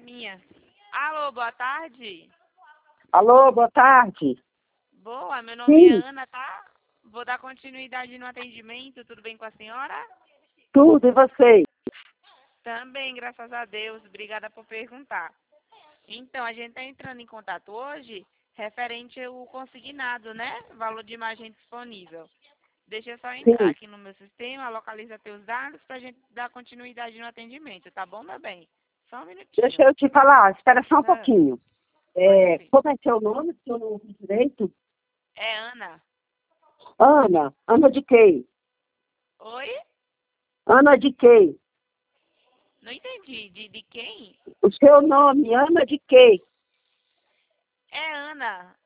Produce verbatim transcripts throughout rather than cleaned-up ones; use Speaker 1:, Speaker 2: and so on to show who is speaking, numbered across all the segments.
Speaker 1: minha. Alô, boa tarde.
Speaker 2: Alô, boa tarde.
Speaker 1: Boa, meu nome é
Speaker 2: Sim,
Speaker 1: Ana, tá? Vou dar continuidade no atendimento, tudo bem com a senhora?
Speaker 2: tudo, e você?
Speaker 1: Também, graças a Deus, obrigada por perguntar. Então, a gente está entrando em contato hoje referente ao consignado, né? Valor de imagem disponível. Deixa eu só entrar
Speaker 2: Sim,
Speaker 1: aqui no meu sistema, localiza teus dados para a gente dar continuidade no atendimento, tá bom, meu bem? Só um
Speaker 2: deixa
Speaker 1: minutinho.
Speaker 2: eu te falar, espera só um
Speaker 1: Ah,
Speaker 2: pouquinho.
Speaker 1: pode
Speaker 2: É,
Speaker 1: ser.
Speaker 2: como é seu nome, se eu não ouvi direito?
Speaker 1: É Ana.
Speaker 2: Ana, Ana de quem?
Speaker 1: Oi?
Speaker 2: Ana de quem?
Speaker 1: Não entendi. De, de quem?
Speaker 2: O seu nome, Ana de quem?
Speaker 1: É Ana.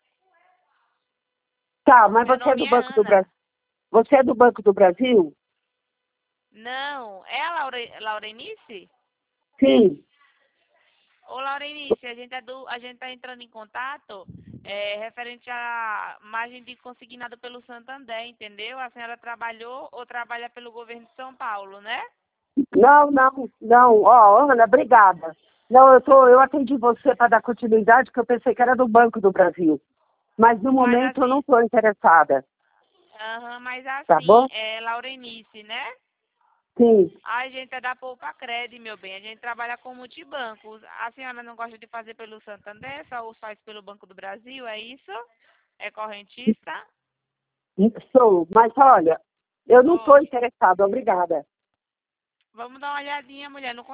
Speaker 2: Tá, mas
Speaker 1: Meu
Speaker 2: você é
Speaker 1: nome
Speaker 2: do
Speaker 1: é
Speaker 2: Banco do
Speaker 1: Ana.
Speaker 2: Brasil? Você é do Banco do Brasil?
Speaker 1: Não, é a Laure, Laurenice?
Speaker 2: Sim.
Speaker 1: Ô, Laurenice, a gente é do, a gente tá entrando em contato é, referente à margem de consignado pelo Santander, entendeu? A senhora trabalhou ou trabalha pelo governo de São Paulo, né?
Speaker 2: Não, não, não. Ó, Ana, obrigada. Não, eu, tô, eu atendi você para dar continuidade, porque eu pensei que era do Banco do Brasil. Mas no
Speaker 1: Mas
Speaker 2: momento eu não
Speaker 1: assim,
Speaker 2: estou interessada,
Speaker 1: aham, mas
Speaker 2: tá
Speaker 1: assim,
Speaker 2: bom?
Speaker 1: é Laurenice, né?
Speaker 2: Sim.
Speaker 1: A gente é da Poupa Cred, meu bem. A gente trabalha com multibancos. A senhora não gosta de fazer pelo Santander, só os faz pelo Banco do Brasil, é isso? É correntista?
Speaker 2: Sou, mas olha, eu não estou
Speaker 1: Oi.
Speaker 2: interessada, obrigada.
Speaker 1: Vamos dar uma olhadinha, mulher. Não